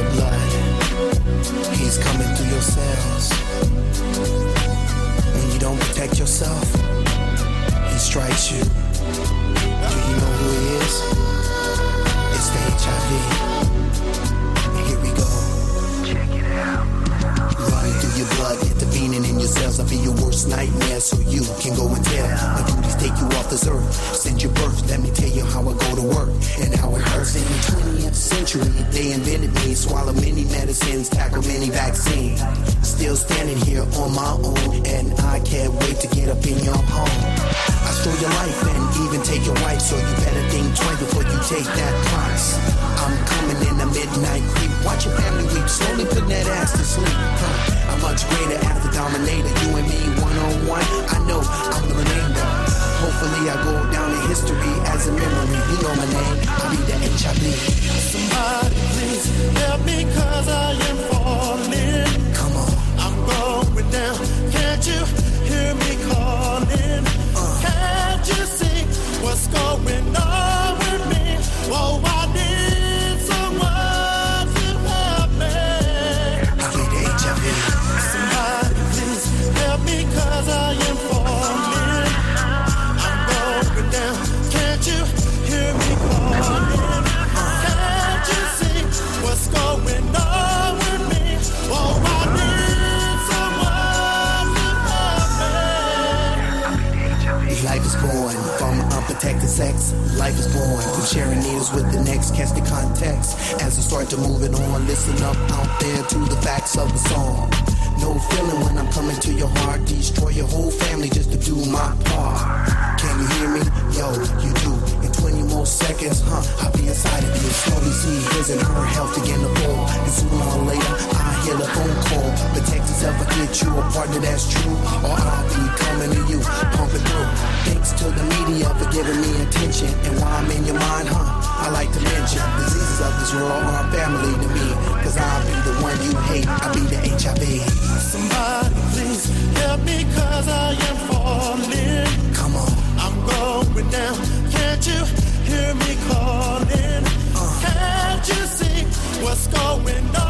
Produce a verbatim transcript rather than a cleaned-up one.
your blood. He's coming through your cells. When you don't protect yourself, he strikes you. Do you know who he is? It's the H I V. Here we go. Check it out. Running through your blood, intervening in your cells. I'll be your worst nightmare, so you can go and tell. My duties take you off this earth. Since your birth, let me tell you how I go to work and how it hurts. In the twentieth century, they invented me. Swallow many medicines, tackle many vaccines. Still standing here on my own, and I can't wait to get up in your home. I stole your life and even take your wife, so you better think twice before you take that price. I'm coming in the midnight creep. Watch your family weep, slowly putting that ass to sleep. Huh. I'm much greater as the dominator. You and me one on one. I know I'm the remainder. Hopefully I go down in history as a memory. You know my name. I'll be the H I V. Somebody please help me, cause I am falling. Come on. I'm going down. Can't you hear me calling? Uh. Can't you see what's going on with me? Oh, I need someone to help me. I'll be the H I V. Somebody please help me, cause I am falling. I'm going down. Can't you hear me calling? Can't you see what's going on with me? Oh, I need someone to help me. Life is born from unprotected sex. Life is born from sharing needles with the next. Catch the context as I start to move it on. Listen up out there to the facts of the song. No feeling when I'm coming to your heart. Destroy your whole family just to do my part. Can you hear me? Yo, you do. In twenty more seconds, huh? I'll be inside of you. Slowly see his and her health begin to fall. And sooner or later, I hear the phone call. Protect yourself or get you a partner that's true. Or I'll be coming to you, pumping through. Thanks to the media for giving me attention. And while I'm in your mind, huh? I like to mention diseases of this world are family to me. Cause I'll be the one you hate. I'll be the H I V. Somebody please help me, cause I am falling. Come on. I'm going down. Can't you hear me calling? Uh. Can't you see what's going on?